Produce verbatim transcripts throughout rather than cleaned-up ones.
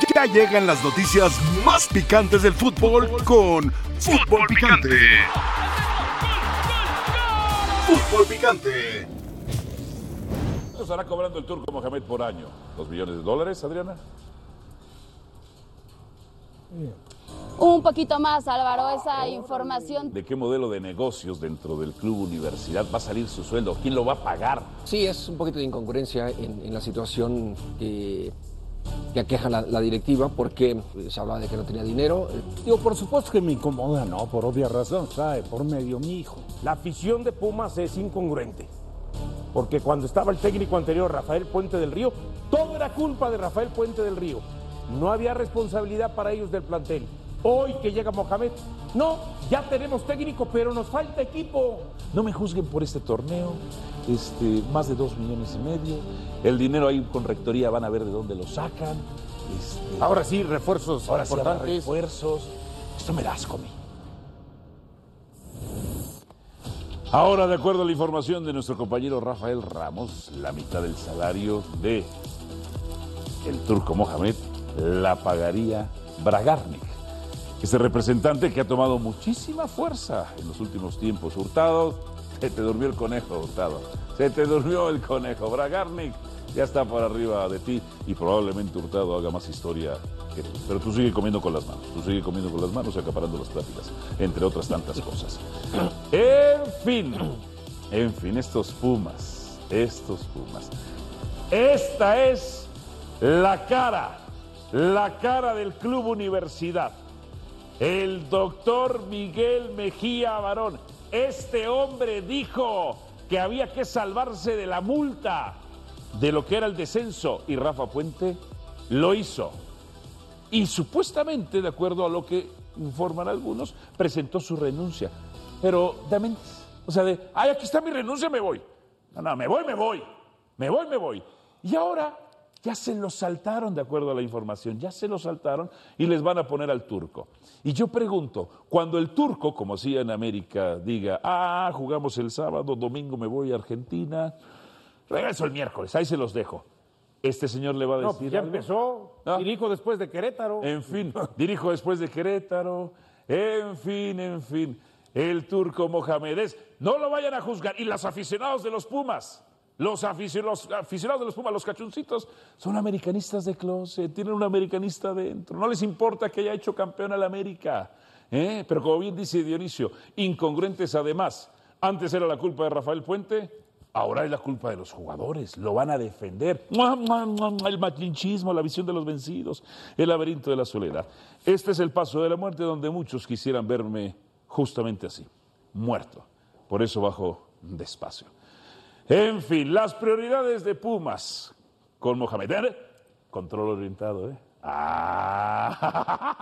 Ya llegan las noticias más picantes del fútbol con Fútbol Picante. Fútbol Picante. ¿Cuánto estará cobrando el Turco Mohamed por año? ¿Dos millones de dólares, Adriana? Un poquito más, Álvaro, esa información. ¿De qué modelo de negocios dentro del Club Universidad va a salir su sueldo? ¿Quién lo va a pagar? Sí, es un poquito de incongruencia en, en la situación que, que aqueja la, la directiva, porque se hablaba de que no tenía dinero. Digo, por supuesto que me incomoda, ¿no? Por obvia razón, ¿sabe? Por medio mi hijo. La afición de Pumas es incongruente, porque cuando estaba el técnico anterior, Rafael Puente del Río, todo era culpa de Rafael Puente del Río. No había responsabilidad para ellos del plantel. Hoy que llega Mohamed, no, ya tenemos técnico, pero nos falta equipo. No me juzguen por este torneo, este, más de dos millones y medio. El dinero ahí con rectoría van a ver de dónde lo sacan. Este, ahora sí, refuerzos ahora sí importantes. habrá refuerzos. Esto me da asco a mí. Ahora, de acuerdo a la información de nuestro compañero Rafael Ramos, la mitad del salario de el Turco Mohamed la pagaría Bragarnik. Ese representante que ha tomado muchísima fuerza en los últimos tiempos. Hurtado, se te durmió el conejo, Hurtado. Se te durmió el conejo. Bragarnik ya está por arriba de ti y probablemente Hurtado haga más historia que tú. Pero tú sigue comiendo con las manos. Tú sigue comiendo con las manos y acaparando las pláticas, entre otras tantas cosas. En fin, en fin, estos Pumas, estos Pumas. Esta es la cara, la cara del Club Universidad. El doctor Miguel Mejía Barón, este hombre dijo que había que salvarse de la multa de lo que era el descenso y Rafa Puente lo hizo. Y supuestamente, de acuerdo a lo que informan algunos, presentó su renuncia. Pero de mentes, o sea, de, ay, aquí está mi renuncia, me voy. No, no, me voy, me voy, me voy, me voy. Y ahora ya se lo saltaron, de acuerdo a la información, ya se lo saltaron y les van a poner al Turco. Y yo pregunto, cuando el Turco, como hacía en América, diga, ah, jugamos el sábado, domingo me voy a Argentina, regreso el miércoles, ahí se los dejo. Este señor le va a decir... No, pues ya algo. empezó, ¿no? Dirijo después de Querétaro. En fin, dirijo después de Querétaro, en fin, en fin. El Turco Mohamed es, no lo vayan a juzgar. Y los aficionados de los Pumas... Los aficionados, los aficionados de los Pumas, los cachuncitos, son americanistas de closet, tienen un americanista dentro. No les importa que haya hecho campeón al América. ¿eh? Pero como bien dice Dionisio, incongruentes además. Antes era la culpa de Rafael Puente, ahora es la culpa de los jugadores. Lo van a defender. El machinchismo, la visión de los vencidos, el laberinto de la soledad. Este es el paso de la muerte donde muchos quisieran verme justamente así, muerto. Por eso bajo despacio. En fin, las prioridades de Pumas con Mohamed. Control orientado, ¿eh? Ah,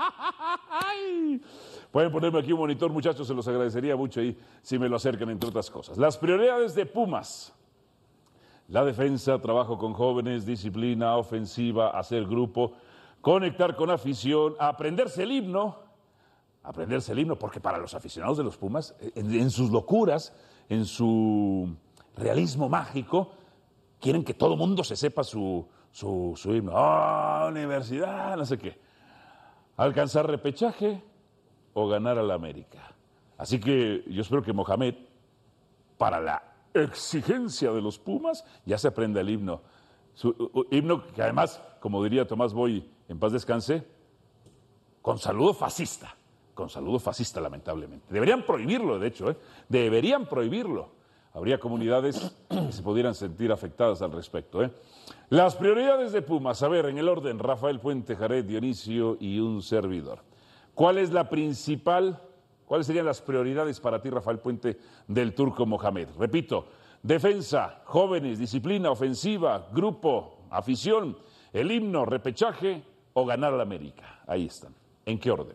pueden ponerme aquí un monitor, muchachos, se los agradecería mucho ahí si me lo acercan, entre otras cosas. Las prioridades de Pumas. La defensa, trabajo con jóvenes, disciplina, ofensiva, hacer grupo, conectar con afición, aprenderse el himno. Aprenderse el himno, porque para los aficionados de los Pumas, en, en sus locuras, en su... realismo mágico, quieren que todo mundo se sepa su, su, su himno. ¡Ah, oh, universidad! No sé qué. Alcanzar repechaje o ganar a la América. Así que yo espero que Mohamed, para la exigencia de los Pumas, ya se aprenda el himno. Su uh, himno que además, como diría Tomás Boy, en paz descanse, con saludo fascista. Con saludo fascista, lamentablemente. Deberían prohibirlo, de hecho, ¿eh? Deberían prohibirlo. Habría comunidades que se pudieran sentir afectadas al respecto. ¿eh? Las prioridades de Pumas, a ver, en el orden, Rafael Puente, Jared, Dionisio y un servidor. ¿Cuál es la principal, cuáles serían las prioridades para ti, Rafael Puente, del Turco Mohamed? Repito, defensa, jóvenes, disciplina, ofensiva, grupo, afición, el himno, repechaje o ganar a la América. Ahí están. ¿En qué orden?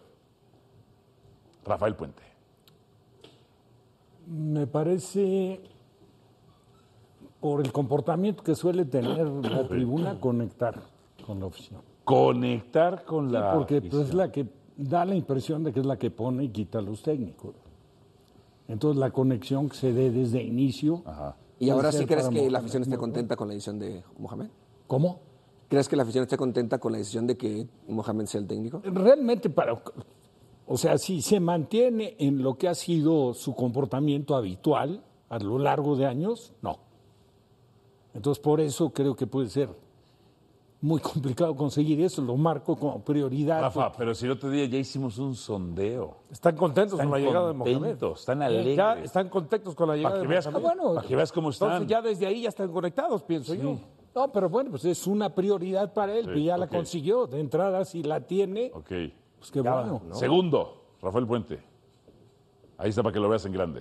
Rafael Puente. Me parece, por el comportamiento que suele tener la tribuna, conectar con la afición. Conectar con la sí, porque afición. Pues, es la que da la impresión de que es la que pone y quita a los técnicos. Entonces la conexión que se dé desde inicio. Ajá. ¿Y ahora sí crees que la afición esté contenta con la edición de Mohamed? ¿Cómo? ¿Crees que la afición esté contenta con la decisión de que Mohamed sea el técnico? Realmente, para, o sea, si se mantiene en lo que ha sido su comportamiento habitual a lo largo de años, no. Entonces, por eso creo que puede ser muy complicado conseguir eso, lo marco como prioridad. Rafa, pero si el otro día ya hicimos un sondeo. Están contentos Están con la llegada de Mohamed. contentos, están alegres. Ya están contentos con la llegada Para que de veas, Mohamed. cómo, para que veas cómo están. Entonces ya desde ahí ya están conectados, pienso yo. No, pero bueno, pues es una prioridad para él, Sí, pues ya la ok. consiguió. De entrada, si la tiene, Ok. pues qué Ya, bueno. ¿no? Segundo, Rafael Puente. Ahí está para que lo veas en grande.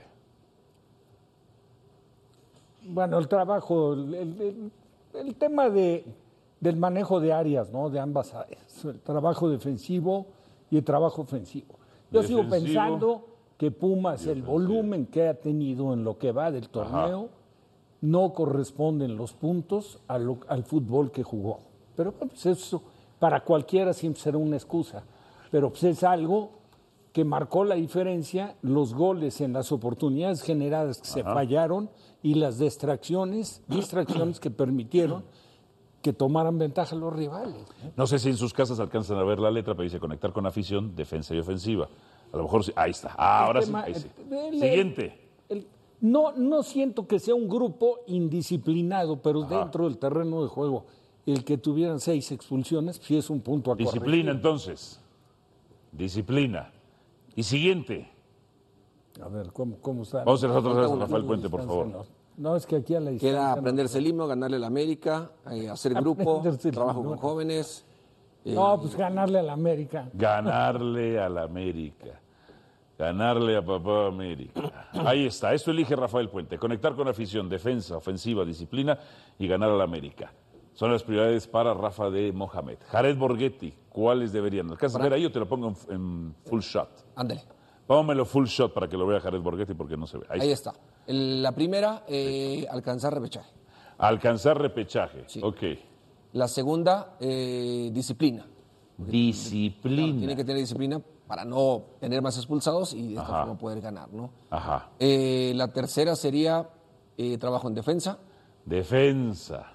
Bueno, el trabajo, el, el- el- el tema de, del manejo de áreas, ¿no? De ambas áreas. El trabajo defensivo y el trabajo ofensivo. Yo sigo Defensivo pensando que Pumas, y el ofensivo. volumen que ha tenido en lo que va del torneo, no corresponden los puntos a lo- al fútbol que jugó. Pero pues eso para cualquiera siempre será una excusa. Pero pues es algo que marcó la diferencia, los goles en las oportunidades generadas que se fallaron y las distracciones, distracciones que permitieron que tomaran ventaja los rivales. No sé si en sus casas alcanzan a ver la letra, pero dice conectar con afición, defensa y ofensiva. A lo mejor sí. Ahí está. Ah, ahora El sí. tema- Ahí sí. el- el- Siguiente. el- no, no siento que sea un grupo indisciplinado, pero dentro del terreno de juego, el que tuvieran seis expulsiones, sí es un punto a Disciplina, corregir. entonces. Disciplina. Y siguiente. A ver, ¿cómo, cómo está? Vamos a hacer otra vez a Una Rafael Puente, por Distancia, favor. No, no, es que aquí a la distancia... Queda no- aprenderse el himno, ganarle a la América, eh, hacer grupo, Aprenderse el trabajo himno. con jóvenes. eh, No, pues ganarle a la América. Ganarle a la América. Ganarle a Papá América. Ahí está. Esto elige Rafael Puente. Conectar con afición, defensa, ofensiva, disciplina y ganar a la América. Son las prioridades para Rafa de Mohamed. Jared Borghetti, ¿cuáles deberían? ¿Alcanzas a ver ahí o te lo pongo en, en full shot? Ándale, Pónmelo full shot para que lo vea Jared Borghetti porque no se ve. Ahí, ahí está. está. El- la primera, eh, alcanzar repechaje. Alcanzar repechaje. Sí. Ok. La segunda, eh, disciplina. Disciplina. Tiene que tener disciplina para no tener más expulsados y de esta Ajá. forma poder ganar, ¿no? Ajá. Eh, la tercera sería eh, trabajo en defensa. Defensa.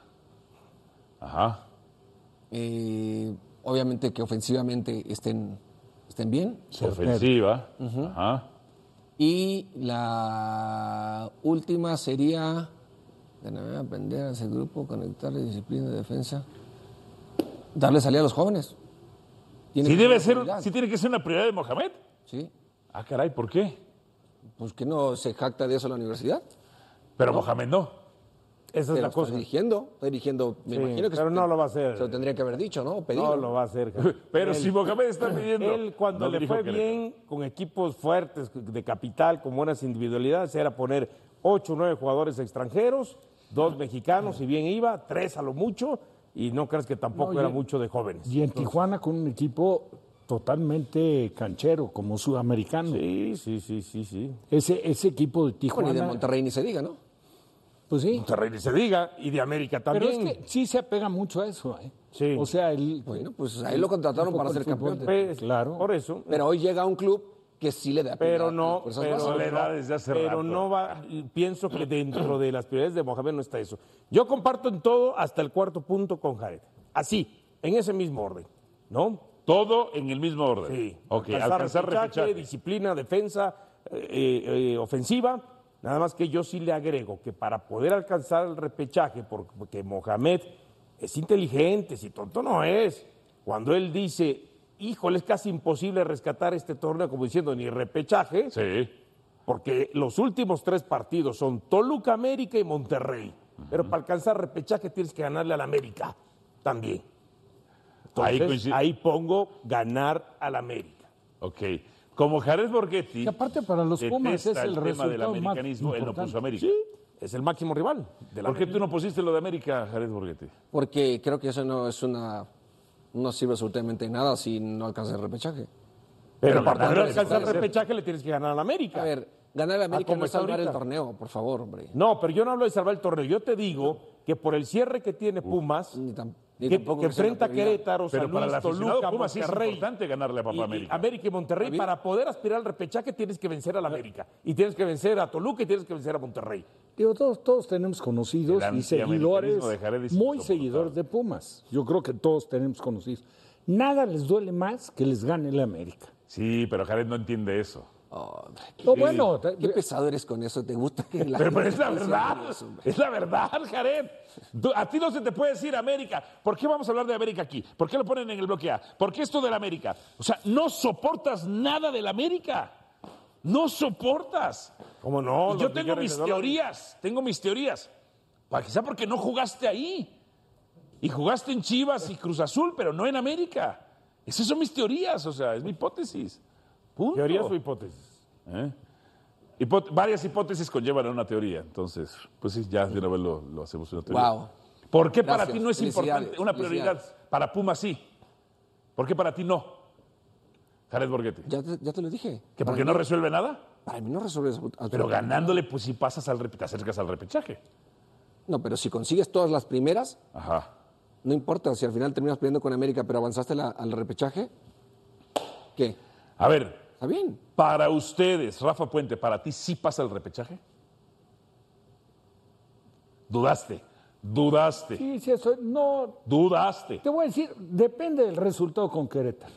Ajá. Eh, obviamente que ofensivamente estén, estén bien. Ofensiva. Ajá. Y la última sería ganar, aprender a hacer grupo, conectarle disciplina de defensa, darle salida a los jóvenes. Tiene Sí que debe ser ser, una prioridad. sí tiene que ser una prioridad de Mohamed. Sí. Ah, caray, ¿por qué? Pues que no se jacta de eso la universidad. Pero Mohamed no. Esa es Pero la está cosa. dirigiendo, está dirigiendo, me Sí, imagino que pero se, no lo va a hacer. se lo tendría que haber dicho, ¿no? Pedir. No lo va a hacer. Pero Él- si Mohamed está pidiendo. Él cuando no le dijo fue que bien, con equipos fuertes de capital, con buenas individualidades, era poner ocho o nueve jugadores extranjeros, dos mexicanos, y bien iba, tres a lo mucho, y no crees que tampoco No, y- era mucho de jóvenes. Y en Tijuana con un equipo totalmente canchero, como sudamericano. Sí, sí, sí, sí, sí. Ese, ese equipo de Bueno, Tijuana... y de Monterrey ni se diga, ¿no? Pues sí. Monterrey ni se diga, y de América Pero también. es que sí se apega mucho a eso, ¿eh? Sí. O sea, el... Bueno, pues ahí lo contrataron un poco para el ser fútbol campeón. de- Pues, claro. Por eso. Pero hoy llega a un club que sí le da Pero prioridad a no, las fuerzas pero, básicas. le da no, desde hace pero rato. no va, pienso que dentro de las prioridades de Mohamed no está eso. Yo comparto en todo hasta el cuarto punto con Jared. Así, en ese mismo orden, ¿no? Todo en el mismo orden. Sí. Ok, alcanzar repechaje. disciplina, defensa, eh, eh, ofensiva. Nada más que yo sí le agrego que para poder alcanzar el repechaje, porque Mohamed es inteligente, si tonto no es, cuando él dice, híjole, es casi imposible rescatar este torneo, como diciendo, ni repechaje, Sí. porque los últimos tres partidos son Toluca, América y Monterrey. Pero para alcanzar repechaje tienes que ganarle al América también. Ahí Entonces, coincide. ahí pongo ganar al América. Ok. Como Jared Borghetti. Que aparte para los Pumas detesta es el el tema del resultado más americanismo, él no importante. puso América. Sí, es el máximo rival de la ¿Por qué tú no pusiste lo de América, Jared Borghetti? Porque creo que eso no es una. No sirve absolutamente de nada si no alcanza el repechaje. Pero Pero para ganar poder es alcanzar el puede ser. repechaje le tienes que ganar al América. A ver, ganar a América como no es está salvar el ahorita. torneo, por favor, hombre. No, pero yo no hablo de salvar el torneo. Yo te digo que por el cierre que tiene Pumas, Ni tan- Ni que, tampoco que que sea una enfrenta a prioridad. Querétaro, Pero San para el Luis, aficionado Toluca, Pumas sí es Monterrey. importante ganarle a Papá Y- y América. América y Monterrey, ¿Está bien? para poder aspirar al repechaje tienes que vencer al América. Y tienes que vencer a Toluca y tienes que vencer a Monterrey. Digo, todos, todos tenemos conocidos El y seguidores, antiamericanismo de Jared es muy insoportable. seguidores de Pumas. Yo creo que todos tenemos conocidos. Nada les duele más que les gane el América. Sí, pero Jared no entiende eso. Oh, qué, No, bueno, qué pesado eres con eso. ¿Te gusta que la Pero, pero gente es la esté verdad, diciendo eso, hombre? es la verdad, Jared. Tú- A ti no se te puede decir América. ¿Por qué vamos a hablar de América aquí? ¿Por qué lo ponen en el bloque A? ¿Por qué esto del América? O sea, no soportas nada del América. No soportas. ¿Cómo no? Y yo Los tengo millones mis de dólares. teorías, tengo mis teorías. Pa- Quizá porque no jugaste ahí. Y jugaste en Chivas y Cruz Azul, pero no en América. Esas son mis teorías, o sea, es mi hipótesis. Punto. ¿Teorías o hipótesis? ¿Eh? Hipó- varias hipótesis conllevan a una teoría, entonces, pues sí, ya de una vez lo, lo hacemos una teoría. Wow. ¿Por qué para Gracias, ti no es felicidades, importante una prioridad? felicidades. Para Pumas sí. ¿Por qué para ti no? Jared Borghetti. Ya te, ya te lo dije. ¿Que Para porque mí- no resuelve nada? Para mí no resuelves. Pero absolutamente ganándole, pues sí pasas al repe- te acercas al repechaje. nada. No, pero si consigues todas las primeras, Ajá. no importa si al final terminas peleando con América, pero avanzaste la- al repechaje. ¿Qué? A ver, Está bien. para ustedes, Rafa Puente, ¿para ti sí pasa el repechaje? Dudaste, dudaste, Sí, sí, eso, no, dudaste. te voy a decir, depende del resultado con Querétaro.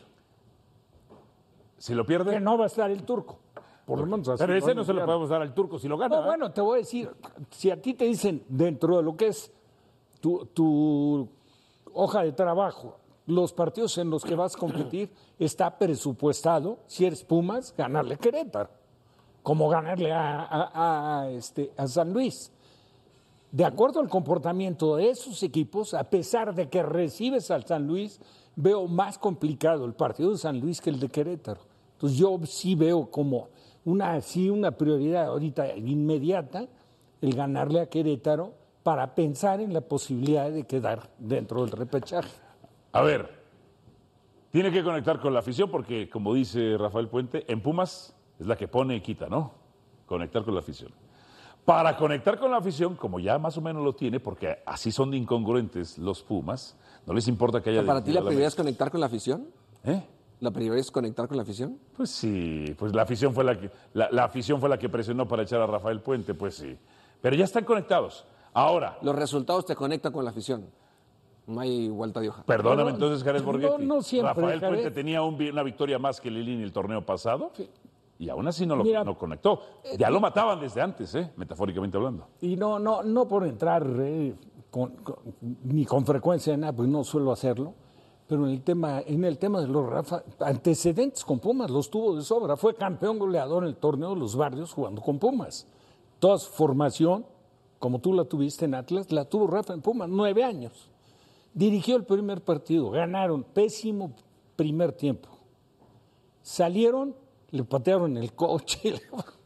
Si lo pierde, Que no va a estar el turco. Por lo menos así Pero ese no se lo anunciaron. podemos dar al turco si lo gana. No, ¿eh? bueno, te voy a decir, si a ti te dicen dentro de lo que es tu, tu hoja de trabajo, los partidos en los que vas a competir, está presupuestado, si eres Pumas, ganarle a Querétaro, como ganarle a, a- a, este, a San Luis. De acuerdo al comportamiento de esos equipos, a pesar de que recibes al San Luis, veo más complicado el partido de San Luis que el de Querétaro. Entonces yo sí veo como una, sí, una prioridad ahorita inmediata el ganarle a Querétaro para pensar en la posibilidad de quedar dentro del repechaje. a ver, tiene que conectar con la afición porque, como dice Rafael Puente, en Pumas es la que pone y quita, ¿no? Conectar con la afición. Para conectar con la afición, como ya más o menos lo tiene, porque así son de incongruentes los Pumas, no les importa que haya... ¿Para ti la dividido prioridad es conectar con la afición? ¿Eh? ¿La prioridad es conectar con la afición? Pues sí, pues la afición fue la que la, la afición fue la que presionó para echar a Rafael Puente, pues sí. Pero ya están conectados. Ahora, Los resultados te conectan con la afición. No hay vuelta de hoja. perdóname No, entonces, Jared Borghetti. no, no siempre, Rafael Jared. Puente tenía un vi- una victoria más que Lilini el torneo pasado y aún así no lo Mira, no conectó. Ya lo mataban desde antes, ¿eh? Metafóricamente hablando. Y no, no, no por entrar eh, con- con- ni con frecuencia en nada, pues no suelo hacerlo, pero en el tema, en el tema de los Rafa, antecedentes con Pumas los tuvo de sobra. Fue campeón goleador en el torneo de los barrios jugando con Pumas. Toda su formación, como tú la tuviste en Atlas, la tuvo Rafa en Pumas, nueve años. Dirigió el primer partido, ganaron, pésimo primer tiempo. Salieron, le patearon el coche.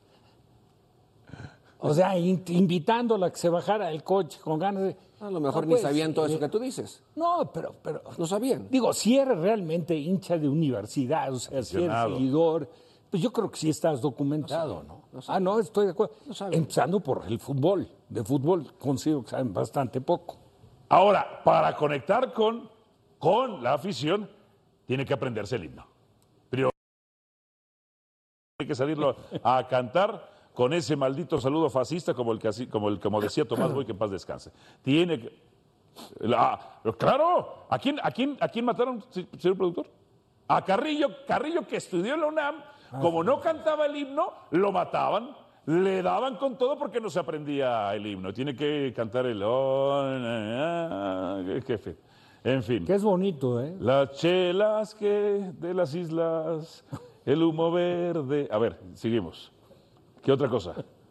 O sea, in- invitándola a que se bajara del coche con ganas de... A lo mejor No, ni pues, sabían todo eso eh, que tú dices. No, pero, pero... No sabían. Digo, si eres realmente hincha de universidad, o sea, si eres Aficionado. seguidor, pues yo creo que sí estás documentado, ¿no? Ah, no, estoy de acuerdo. No saben. Empezando por el fútbol. De fútbol consigo que saben bastante poco. Ahora, para conectar con, con la afición, tiene que aprenderse el himno. Primero, tiene que salirlo a cantar con ese maldito saludo fascista como el que así- como el como decía Tomás Boy, que en paz descanse. Tiene que la- claro, ¿a quién, a quién, a quién mataron, se- señor productor? A Carrillo, Carrillo que estudió en la UNAM, como no cantaba el himno, lo mataban. Le daban con todo porque no se aprendía el himno. Tiene que cantar el... oh, na, na, qué fe. En fin. Que es bonito, ¿eh? Las chelas que de las islas, el humo verde... A ver, seguimos. ¿Qué otra cosa?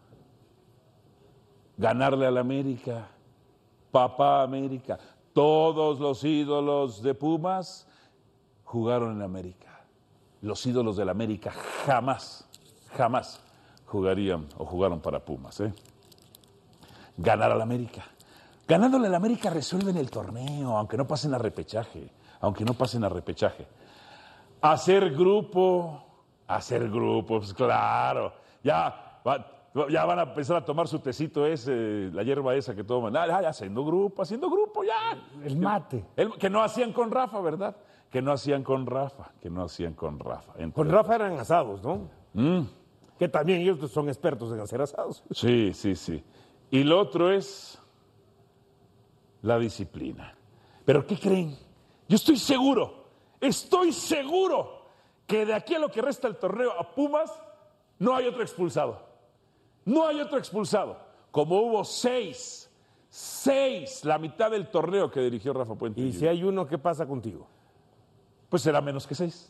Ganarle al América. Papá América. Todos los ídolos de Pumas jugaron en América. Los ídolos del América jamás, jamás jugarían o jugaron para Pumas. ¿eh? Ganar al América. Ganándole al América resuelven el torneo, aunque no pasen a repechaje, aunque no pasen a repechaje. Hacer grupo, hacer grupos, claro. Ya, va, Ya van a empezar a tomar su tecito ese, la hierba esa que toman. Ah, ya, ya, haciendo grupo, haciendo grupo, ya. El mate. El, que no hacían con Rafa, ¿verdad? Que no hacían con Rafa, que no hacían con Rafa. Con Rafa eran asados, ¿no? Mm. Que también ellos son expertos en hacer asados. Sí, sí, sí. Y lo otro es la disciplina. ¿Pero qué creen? Yo estoy seguro, estoy seguro que de aquí a lo que resta el torneo a Pumas no hay otro expulsado. No hay otro expulsado. Como hubo seis, seis, la mitad del torneo que dirigió Rafa Puente. Y si hay uno, ¿qué pasa contigo? Pues será menos que seis.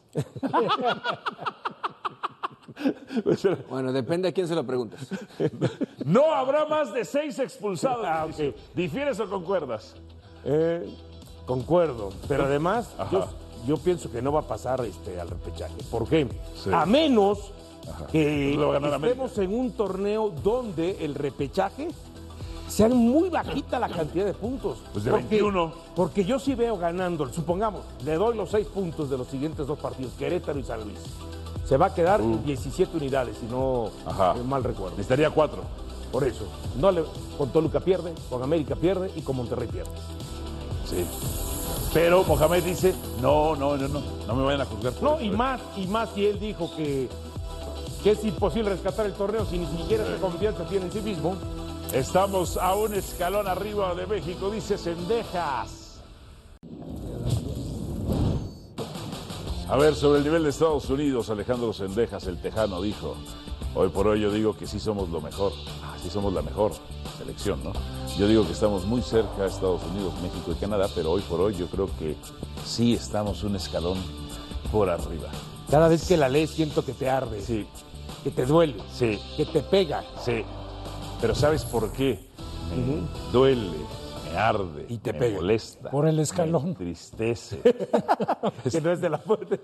Bueno, depende a quién se lo preguntes. No habrá más de seis expulsados. Ah, okay. ¿Difieres o concuerdas? Eh, concuerdo, pero además yo, yo pienso que no va a pasar este, al repechaje. ¿Por qué? Sí. A menos Ajá. que estemos en un torneo donde el repechaje sean muy bajita la cantidad de puntos. Pues de porque, veintiuno. Porque yo sí veo ganando, supongamos, le doy los seis puntos de los siguientes dos partidos, Querétaro y San Luis. Se va a quedar uh. diecisiete unidades, si no eh, mal recuerdo. Necesitaría cuatro. Por eso. No le, con Toluca pierde, con América pierde y con Monterrey pierde. Sí. Pero Mohamed dice, no, no, no, no, no me vayan a juzgar. Por no, eso, y ¿eh? más, y más si él dijo que, que es imposible rescatar el torneo si ni siquiera esa confianza tiene en sí mismo. Estamos a un escalón arriba de México, dice Cendejas. A ver, sobre el nivel de Estados Unidos, Alejandro Cendejas, el tejano, dijo, hoy por hoy yo digo que sí somos lo mejor, sí somos la mejor selección, ¿no? Yo digo que estamos muy cerca a Estados Unidos, México y Canadá, pero hoy por hoy yo creo que sí estamos un escalón por arriba. Cada vez que la lees siento que te arde, sí, que te duele, sí, que te pega. Sí, pero ¿sabes por qué? Me uh-huh. duele. Me arde, y te me pega. molesta, por el escalón, me entristece. Que no es de la fuente.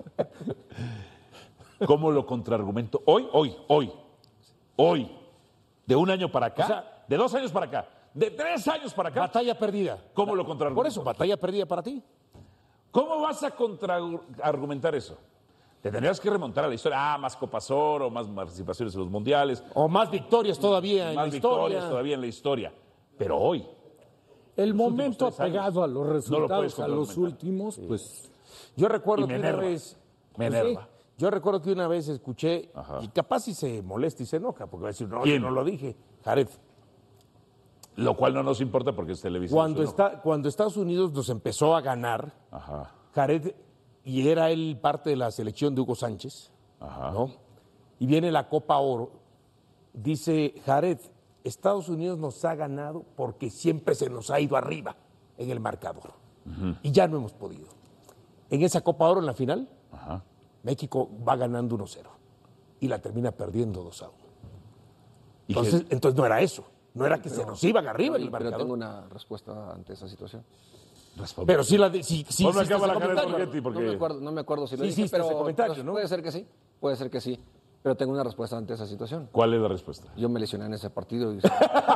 ¿Cómo lo contraargumento? Hoy, hoy, hoy, hoy, de un año para acá, o sea, de dos años para acá, de tres años para acá. Batalla perdida. ¿Cómo lo contraargumento? Por eso, batalla perdida para ti. ¿Cómo vas a contraargumentar eso? Te tendrías que remontar a la historia. Ah, más Copas Oro, más participaciones en los mundiales. O más victorias todavía en la historia. Más victorias todavía en la historia. Pero hoy. El momento apegado a los resultados, no a los últimos, sí. Pues yo recuerdo que enerva. una vez... Me enerva. Sí, yo recuerdo que una vez escuché, Ajá. y capaz si se molesta y se enoja, porque va a decir, no, yo no lo dije, Jared. Lo cual no nos importa porque es televisión. Cuando, está, cuando Estados Unidos nos empezó a ganar, Ajá. Jared, y era él parte de la selección de Hugo Sánchez, Ajá. ¿no? Y viene la Copa Oro, dice Jared, Estados Unidos nos ha ganado porque siempre se nos ha ido arriba en el marcador. Uh-huh. Y ya no hemos podido. En esa Copa Oro, en la final, Ajá. México va ganando uno cero y la termina perdiendo dos a uno. Entonces, que... entonces no era eso. No era que pero, se nos iban arriba en el marcador. Pero tengo una respuesta ante esa situación. Responde. Pero sí la de, sí, sí, sí, sí acaba la porque... no, me acuerdo, no me acuerdo si lo sí, dije, sí, pero comentario, ¿no? Puede ser que sí, puede ser que sí. Pero tengo una respuesta ante esa situación. ¿Cuál es la respuesta? Yo me lesioné en ese partido. Y...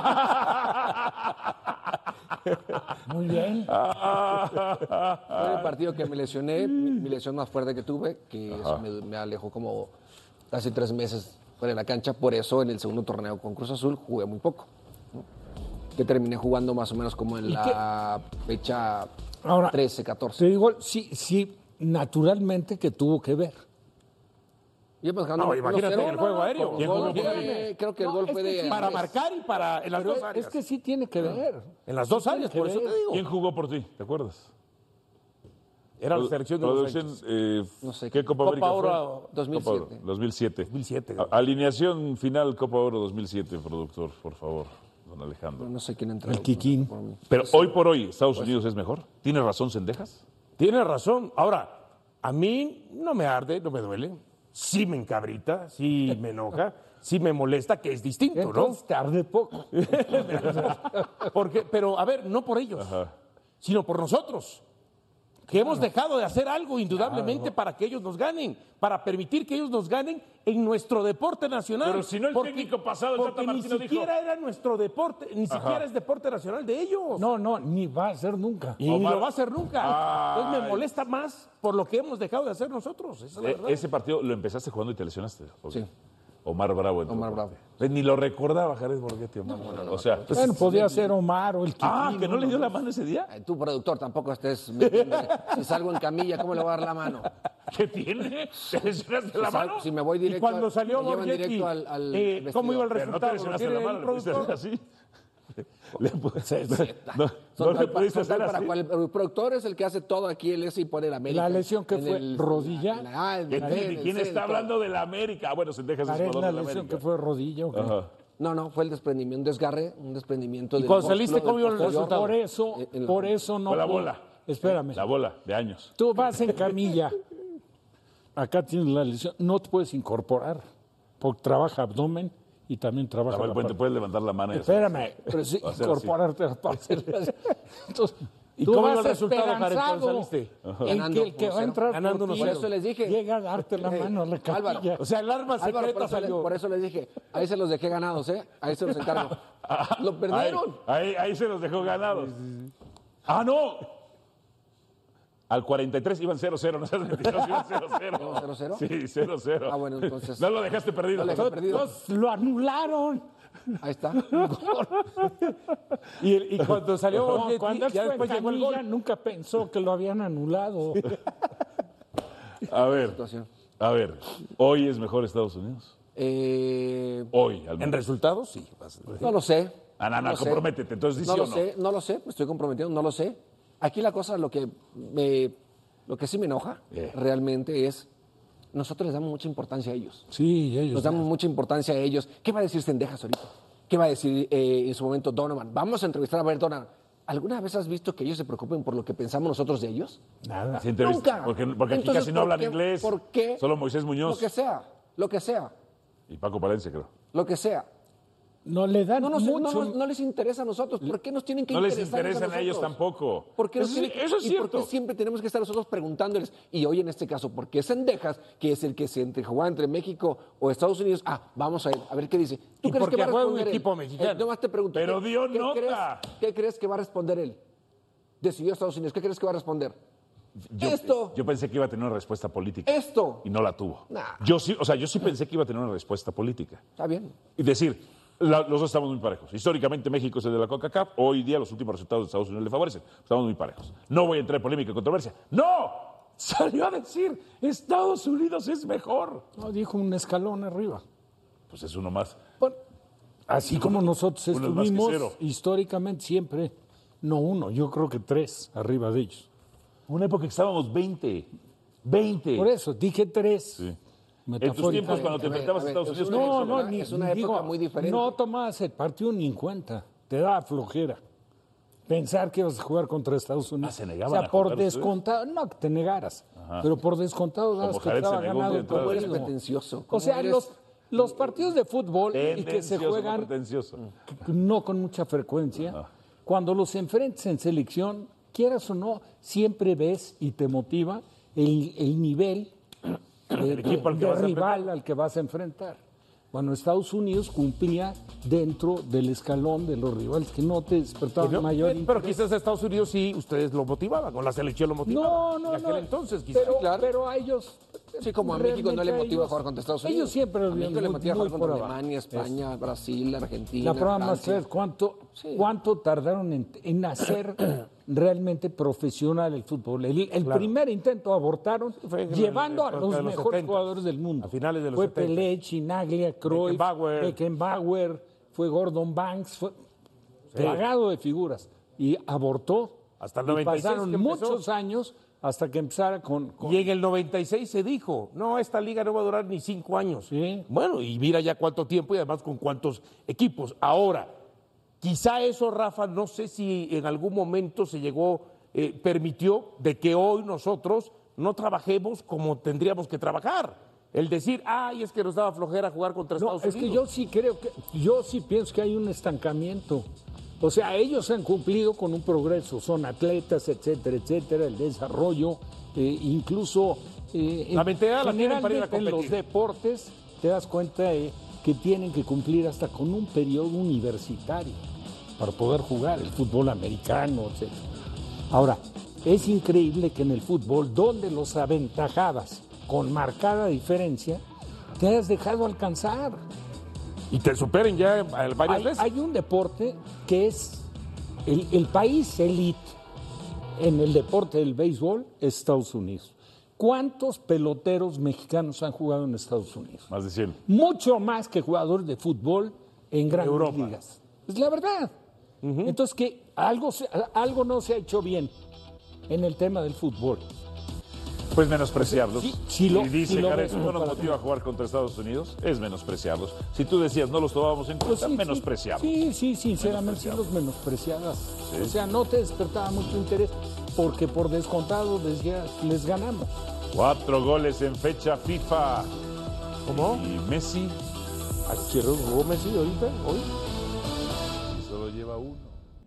Muy bien. Fue el partido que me lesioné, mi, mi lesión más fuerte que tuve, que eso me, me alejó como casi tres meses fuera de la cancha. Por eso en el segundo torneo con Cruz Azul jugué muy poco, ¿no? Que terminé jugando más o menos como en la qué? fecha Ahora, trece, catorce. Te digo, sí, sí, naturalmente que tuvo que ver. Yo pues, no, no, imagínate en el juego aéreo. El gol fue, creo que el no, gol fue de... Sí, para marcar y para... En las Pero dos áreas. Es que sí tiene que ver. En las dos áreas, por eso te digo. ¿Quién jugó por ti? ¿Te acuerdas? Era la selección de los eh, no sé. ¿Qué Copa, Copa América Oro fue? dos mil siete. dos mil siete. dos mil siete. A, alineación final Copa Oro dos mil siete, productor, por favor, don Alejandro. No, no sé quién entró. El Kikín. Pero hoy por hoy, ¿Estados Unidos pues, es mejor? ¿Tiene razón Cendejas? Tiene razón. Ahora, a mí no me arde, no me duele. Sí me encabrita, sí me enoja, sí me molesta, que es distinto, entonces, ¿no? Te arde poco. Porque, pero, a ver, no por ellos, Ajá. sino por nosotros. Que hemos dejado de hacer algo indudablemente claro. para que ellos nos ganen, para permitir que ellos nos ganen en nuestro deporte nacional. Pero si no el porque, técnico pasado, el porque Tata Martino ni siquiera dijo... era nuestro deporte, ni Ajá. siquiera es deporte nacional de ellos. No, no, ni va a ser nunca. Y ni lo va a ser nunca. Ay. Entonces me molesta más por lo que hemos dejado de hacer nosotros. Esa es la e verdad. Ese partido lo empezaste jugando y te lesionaste. Sí. Omar Bravo. entró. Omar Bravo. Pues ni lo recordaba Jared Borghetti, Omar Bravo. O sea, Bueno, podía ser Omar o el Kikín. ah, que no le dio la mano ese día. Ay, tú, productor, tampoco estés metiendo. Si salgo en camilla, ¿cómo le voy a dar la mano? ¿Qué tiene? ¿Te lesionaste la Si, sal- mano? si me voy Y directo cuando al- salió me llevan Borghetti, directo al, al eh, vestidor. ¿cómo iba el Pero no te resultado? lesionaste ¿Tiene la el mano, le pudiste hacer productor? así. Le pu- no, no, Son no le tal pa- pudiste son tal hacer para así. cual. El productor es el que hace todo aquí, él es y pone la América. La lesión que en fue el- rodilla. en la- en ¿Qué la- tiene? en el ¿Quién centro. está hablando de la América? Ah, bueno, Sendejas es Haré jugador la de la lesión América. que fue rodilla. ¿o qué? Ajá. No, no, fue el desprendimiento, un desgarre, un desprendimiento ¿Y del cuando músculo saliste, del cómo iba el posterior. resultado? Por eso, Eh, el- por eso no. Fue la pudo- bola. Espérame. La bola de años. Tú vas en camilla. Acá tienes la lesión. No te puedes incorporar. Porque trabaja abdomen y también trabaja. Rafael la Puente, parte. puedes levantar la mano y hacer- Espérame, pero sí, hacer así. incorporarte para hacer. Entonces, ¿Y tú cómo iba vas el resultado, Jared, cuando esperanzado saliste? en Ganando que el que va a uno cero. entrar Ganando por uno ti cero. Por eso les dije. llega a darte la mano a la Álvaro, camilla. O sea, el arma Álvaro, por secreta eso, le- salió. por eso les dije, ahí se los dejé ganados, ¿eh? Ahí se los encargo. Lo perdieron. Ahí, ahí, ahí se los dejó ganados. ¡Ah, no! Al cuarenta y tres iban cero cero, no seas mentiroso, iban cero cero. ¿Iban cero cero? Sí, cero cero. Ah, bueno, entonces- No lo dejaste perdido. No lo dejé perdido. Todos lo anularon. Ahí está. Y, el- y cuando salió No, Borghetti, cuando él ya fue en después llegó el camilla, gol. nunca pensó que lo habían anulado. A ver, Situación. a ver. ¿Hoy es mejor Estados Unidos? Eh, Hoy, al En menos. resultados, sí. no lo sé. Ah, no, no, lo sé. comprométete, entonces di No sí lo o no. sé, no lo sé, me estoy comprometiendo, no lo sé. Aquí la cosa, lo que me, lo que sí me enoja Eh. realmente es, nosotros les damos mucha importancia a ellos. Sí, ellos. Nos damos mucha importancia a ellos. ¿Qué va a decir Sendejas ahorita? ¿Qué va a decir eh, en su momento Donovan? Vamos a entrevistar a ver Donovan. ¿Alguna vez has visto que ellos se preocupen por lo que pensamos nosotros de ellos? Nada. Sí, entrevista. Nunca. Porque, porque aquí Entonces, casi no ¿por hablan qué- inglés. ¿Por qué? Solo Moisés Muñoz Lo que sea, lo que sea, y Paco Palencia, creo. lo que sea. No le dan No, nos- no mucho. nos- no les interesa a nosotros. ¿Por qué nos tienen que No les interesar interesan a ellos nosotros? tampoco. ¿Por qué nos Eso, sí- tienen- eso es ¿Y por cierto. qué siempre tenemos que estar nosotros preguntándoles? Y hoy en este caso, ¿por qué Sendejas, que es el que se entre, juega entre México o Estados Unidos? Ah, vamos a ver, a ver qué dice. ¿Tú Y crees porque que va a juega un responder él? equipo mexicano. Eh, nomás te pregunto. Pero ¿qué- dio qué nota. crees- ¿Qué crees que va a responder él? Decidió Estados Unidos. ¿Qué crees que va a responder? Yo, Esto. yo pensé que iba a tener una respuesta política. Esto. Y no la tuvo. Nah. Yo sí, o sea, yo sí pensé que iba a tener una respuesta política. Está bien. Y decir, la- los dos estamos muy parejos. Históricamente México es el de la CONCACAF. Hoy día los últimos resultados de Estados Unidos le favorecen. Estamos muy parejos. No voy a entrar en polémica y controversia. ¡No! Salió a decir, Estados Unidos es mejor. No, dijo un escalón arriba. Pues es uno más. Bueno, así como nosotros Uno es más que estuvimos cero. históricamente siempre, no uno, yo creo que tres arriba de ellos. Una época que estábamos veinte. veinte. Por eso, dije tres. Sí. En tus Metafóricamente. tiempos cuando te A ver, enfrentabas a a ver, Estados es Unidos. una- ¿cómo No, se no, llamaba? ni, Es una digo, época muy diferente. No tomabas el partido ni en cuenta. Te daba flojera. Pensar que ibas a jugar contra Estados Unidos. Ah, se negaban o sea, a por jugar ustedes. descontado, no que te negaras, pero por descontado dabas Como que Jared estaba se negó ganado de el entrada. ¿Cómo eres partido. pretencioso? O ¿Cómo sea, eres- los, los partidos de fútbol y que se Tendencioso, juegan pretencioso. no con mucha frecuencia, cuando los enfrentas en selección, quieras o no, siempre ves y te motiva el, el nivel de, equipo al que de vas a rival al que vas a enfrentar. Bueno, Estados Unidos cumplía dentro del escalón de los rivales que no te despertaban Pero, mayor pero interés. quizás a Estados Unidos sí ustedes lo motivaban, con la selección lo motivaban. No, no, En aquel no. entonces, quizás. pero, claro. pero a ellos. Sí, como a México no le realmente motiva ellos- jugar contra Estados Unidos. Ellos siempre a lo México le muy- motiva muy jugar por contra abajo. Alemania, España, Brasil, Argentina. La prueba más Francia. fea es cuánto, Sí. cuánto tardaron en, en hacer realmente profesional el fútbol. El, el primer intento abortaron Fue en el- llevando a en los los mejores setenta, jugadores del mundo. a finales de los Fue setenta. Pelé, Chinaglia, Cruyff, Beckenbauer. Beckenbauer, fue Gordon Banks, fue plagado de figuras y abortó. Hasta el Y noventa y seis pasaron que empezó. muchos años hasta que empezara con, con- Y en el noventa y seis se dijo, no, esta liga no va a durar ni cinco años. Sí. Bueno, y mira ya cuánto tiempo y además con cuántos equipos. Ahora, quizá eso, Rafa, no sé si en algún momento se llegó, eh, permitió de que hoy nosotros no trabajemos como tendríamos que trabajar. El decir, ay, es que nos daba flojera jugar contra No, Estados es que Unidos. yo sí creo que, yo sí pienso que hay un estancamiento. O sea, ellos han cumplido con un progreso, son atletas, etcétera, etcétera, el desarrollo, eh, incluso eh, La mentalidad la tienen para ir a generalmente en los competir. deportes te das cuenta eh, que tienen que cumplir hasta con un periodo universitario para poder jugar el fútbol americano, etcétera. Ahora, es increíble que en el fútbol, donde los aventajabas con marcada diferencia, te has dejado alcanzar. Y te superen ya varias Hay, veces. hay un deporte que es el, el país elite en el deporte del béisbol, Estados Unidos. ¿Cuántos peloteros mexicanos han jugado en Estados Unidos? Más de cien. Mucho más que jugadores de fútbol en grandes Europa. ligas. Es la verdad. Uh-huh. Entonces, que algo, se, algo no se ha hecho bien en el tema del fútbol. Pues menospreciarlos. Sí, sí lo, y dice sí lo Carezo, ves, no nos para motiva a jugar contra Estados Unidos, es menospreciarlos. Si tú decías no los tomábamos en cuenta, Pues sí, menospreciarlos. Sí, sí, sinceramente sí los menospreciabas. Sí. O sea, no te despertaba mucho interés porque por descontado decías, les ganamos. Cuatro goles en fecha FIFA. ¿Cómo? Y Messi. ¿Aquí jugó Messi ahorita? ¿Hoy? Y solo lleva uno.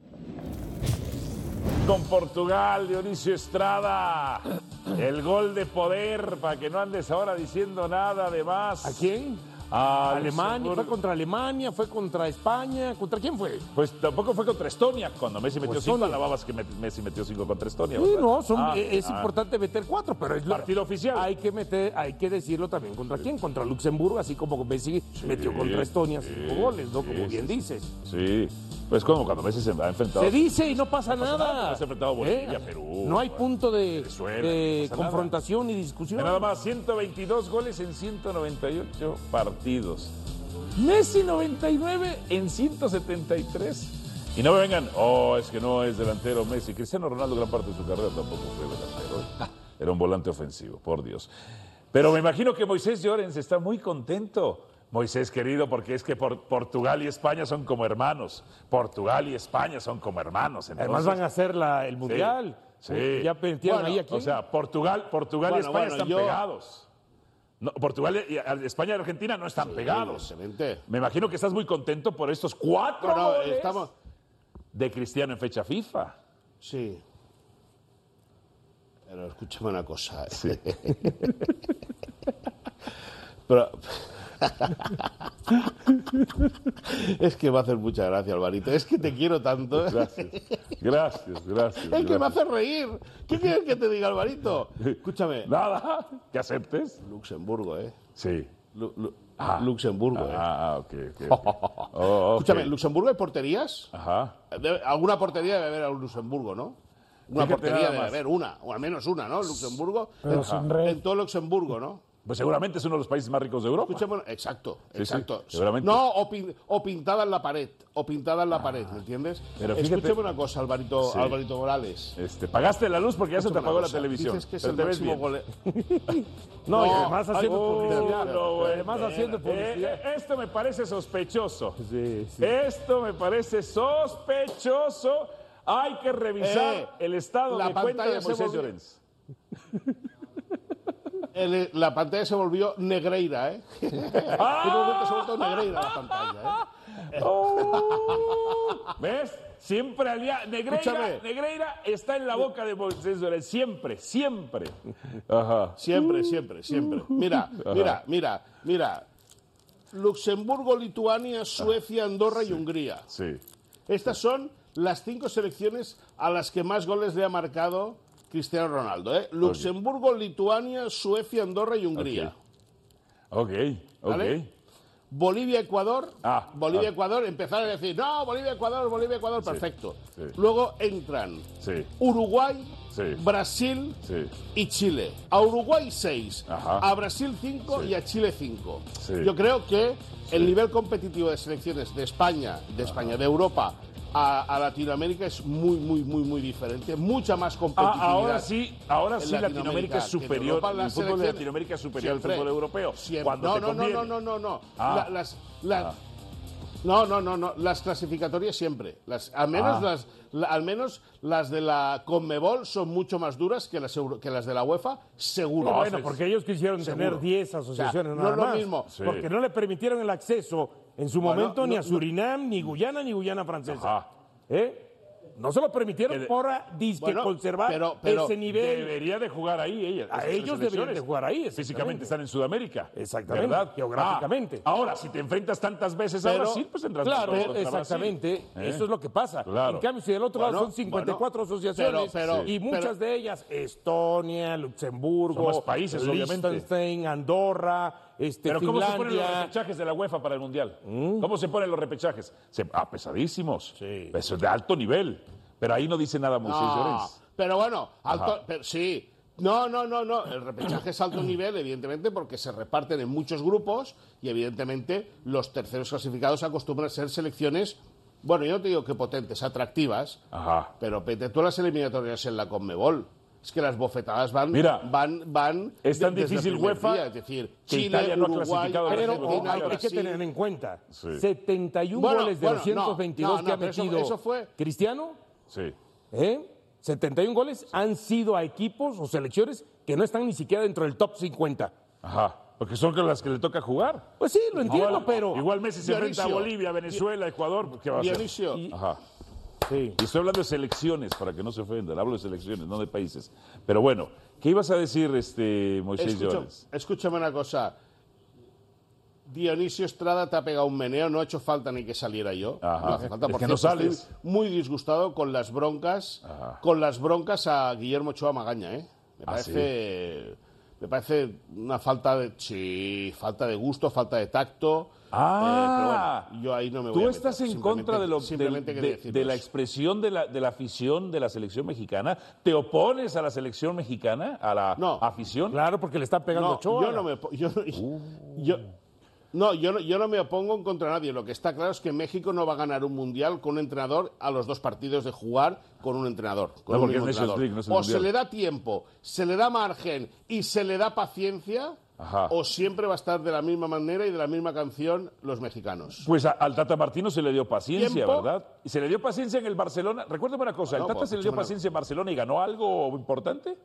Con Portugal, Dionisio Estrada. El gol de poder, para que no andes ahora diciendo nada de más. ¿A quién? A Alemania, fue contra Alemania, fue contra España. ¿Contra quién fue? Pues tampoco fue contra Estonia. Cuando Messi metió Pues cinco, Estonia. alababas que Messi metió cinco contra Estonia. Sí, ¿verdad? no, son, Ah, es ah. importante meter cuatro, pero es lo- Partido oficial. Hay que meter, hay que decirlo también contra quién, contra Luxemburgo, así como Messi metió contra Estonia sí, cinco goles, ¿no? sí, Como sí, bien sí. dices. Sí, pues como cuando Messi se ha enfrentado. Se dice y no pasa No pasa nada. nada, se ha enfrentado a Bolivia, ¿Eh? Perú, No hay punto de, Venezuela, de no pasa nada. confrontación y discusión. Nada más ciento veintidós goles en ciento noventa y ocho partidos. Messi noventa y nueve. En ciento setenta y tres. Y no me vengan, oh, es que no es delantero Messi. Cristiano Ronaldo, gran parte de su carrera tampoco fue delantero. Era un volante ofensivo, por Dios. Pero me imagino que Moisés Llorens está muy contento. Moisés, querido, porque es que por, Portugal y España son como hermanos. Portugal y España son como hermanos. Entonces, Además van a hacer la, el Mundial. Sí. Ya metieron Bueno, ahí aquí. O sea, Portugal, Portugal Bueno, y España bueno, están yo- pegados. No, Portugal, y, España y Argentina no están pegados. Excelente. Me imagino que estás muy contento por estos cuatro Bueno, goles estamos. de Cristiano en fecha FIFA. Sí. Pero escúchame una cosa. ¿eh? Sí. Pero. Es que me hace mucha gracia, Alvarito. Es que te quiero tanto. Gracias, gracias, gracias. Es que me gracias. hace reír. ¿Qué quieres que te diga, Alvarito? Escúchame. Nada, que aceptes. Luxemburgo, ¿eh? Sí. Lu- Lu- Ah. Luxemburgo, ¿eh? Ah, ok, ok. ok. Oh, ok. Escúchame, ¿Luxemburgo hay porterías? Ajá. Debe- alguna portería debe haber a un Luxemburgo, ¿no? Una Fíjate portería nada debe más. haber, una, o al menos una, ¿no? Luxemburgo. Pero en, sin red. en todo Luxemburgo, ¿no? Pues seguramente es uno de los países más ricos de Europa. Escúchame, exacto, Sí, sí, exacto. seguramente. No, o, pin- o pintada en la pared, o pintada en la pared, ¿me entiendes? pero fíjate- Escúchame una cosa, Alvarito, Sí. Alvarito Morales. Este, pagaste la luz porque ya se te Escúchame apagó una la cosa, televisión. Dices que es Pero el te ves máximo bien. gole... No, y No, además haciendo ay, publicidad. no, güey. Además haciendo publicidad. Eh, eh, esto me parece sospechoso. Sí, sí. Esto me parece sospechoso. Hay que revisar Eh, el estado la de cuenta pantalla de se Moisés volvió- Llorens. El- la pantalla se volvió negreira, ¿eh? En un momento se ha vuelto negreira la pantalla, ¿eh? ¿Ves? Siempre alía... Negreira, Escúchame. Negreira está en la boca de Moisés Llorens. Siempre, siempre. Ajá. Siempre, siempre, siempre. Mira, mira, mira, mira. Luxemburgo, Lituania, Suecia, Andorra y Hungría. Sí. Estas son las cinco selecciones a las que más goles le ha marcado Cristiano Ronaldo. ¿eh? Luxemburgo, Lituania, Suecia, Andorra y Hungría. Ok, ok. ¿Vale? Bolivia, Ecuador. Ah, Bolivia, ah. Ecuador. Empezar a decir, no, Bolivia, Ecuador, Bolivia, Ecuador. Perfecto. sí. Luego entran Sí. Uruguay, Sí. Brasil Sí. y Chile. A Uruguay seis, Ajá. a Brasil cinco Sí. y a Chile cinco. Sí. Yo creo que el nivel competitivo de selecciones de España, de España, de Europa a, a Latinoamérica es muy, muy, muy, muy diferente. Mucha más Ah, competitividad. ahora sí, ahora en sí Latinoamérica es que en superior. Europa El las fútbol de selecciones- Latinoamérica es superior Siempre, al fútbol europeo. siempre. Cuando no, te no, no, conviene. no, no, no, no. Ah. La- las, la- Ah. No, no, no, no. Las clasificatorias siempre. Las, al, menos Ah. las, la- al menos las de la Conmebol son mucho más duras que las, euro- que las de la UEFA, seguro. No, bueno, porque ellos quisieron Seguro. tener diez asociaciones O sea, nada no es lo más. mismo. Sí. Porque no le permitieron el acceso en su Bueno, momento ni no- a Surinam, ni Guyana, ni Guyana francesa. Ajá. ¿Eh? No se lo permitieron Eh, por disque bueno, conservar pero- pero ese nivel. Debería de jugar ahí ella. A esas ellos deberían selecciones. de jugar ahí, exactamente. Físicamente están en Sudamérica. Exactamente, ¿Verdad? geográficamente. Ah, ahora, si te enfrentas tantas veces a Pero- Brasil, pues tendrás Claro, que jugar contra exactamente. Brasil. ¿Eh? Eso es lo que pasa. Claro. En cambio, si del otro Bueno, lado son cincuenta y cuatro bueno, asociaciones pero- pero- y muchas pero- de ellas, Estonia, Luxemburgo, Son más países, obviamente. Liechtenstein, Andorra, este, Pero ¿cómo se ponen los Finlandia. repechajes de la UEFA para el Mundial? ¿Cómo se ponen los repechajes? Se, ah, pesadísimos. Sí. Eso es de alto nivel. Pero ahí no dice nada Moisés No, Llorens. pero bueno, alto, Ajá. pero sí. No, no, no, no. El repechaje es alto nivel, evidentemente, porque se reparten en muchos grupos y, evidentemente, los terceros clasificados acostumbran a ser selecciones, bueno, yo no te digo que potentes, atractivas, Ajá. pero vete tú a las eliminatorias en la Conmebol. Es que las bofetadas van, Mira, van, van. es tan de- desde el difícil primer UEFA día, es decir, que Chile, Italia no ha Uruguay, clasificado a la Pero Argentina, hay, hay que Brasil. tener en cuenta, Sí. setenta y uno Bueno, goles de bueno, doscientos veintidós no, no, que ha pero eso- metido eso fue- Cristiano, Sí. ¿eh? setenta y uno goles han sido a equipos o selecciones que no están ni siquiera dentro del top cincuenta. Ajá. Porque son con las que le toca jugar. Pues sí, lo entiendo, Igual, pero... igual Messi se enfrenta a Dionisio. Bolivia, Venezuela, Ecuador. ¿Qué va a hacer? Dionisio, Ajá. Sí. Y estoy hablando de selecciones, para que no se ofendan. Hablo de selecciones, no de países. Pero bueno, ¿qué ibas a decir, este Moisés escucha- Llorens? escúchame una cosa. Dionisio Estrada te ha pegado un meneo, no ha hecho falta ni que saliera yo. Ajá. No hace falta, Es por que no cierto, sales. estoy muy disgustado con las broncas, Ajá. con las broncas a Guillermo Ochoa Magaña, ¿eh? Me Ah, parece, me parece una falta de, sí, falta de gusto, falta de tacto. Ah, eh, pero bueno, yo ahí no me voy tú a meter. estás en Simplemente- contra de, lo, simplemente de, quería de- decirlo de la eso. expresión de la, de la afición de la selección mexicana. ¿Te opones a la selección mexicana, a la No. afición? Claro, porque le están pegando a No, Ochoa. yo no me opo- yo, no- Uh. yo- no, yo no, yo no me opongo en contra nadie. Lo que está claro es que México no va a ganar un mundial con un entrenador a los dos partidos de jugar con un entrenador. Con No, un porque mismo es Nations entrenador. League, no es el o Mundial. se le da tiempo, se le da margen y se le da paciencia, Ajá. o siempre va a estar de la misma manera y de la misma canción los mexicanos. Pues a- al Tata Martino se le dio paciencia, ¿Tiempo? ¿verdad? Y se le dio paciencia en el Barcelona. Recuérdame una cosa, ¿el Bueno, Tata pues, se le dio escúchame una- paciencia en Barcelona y ganó algo importante?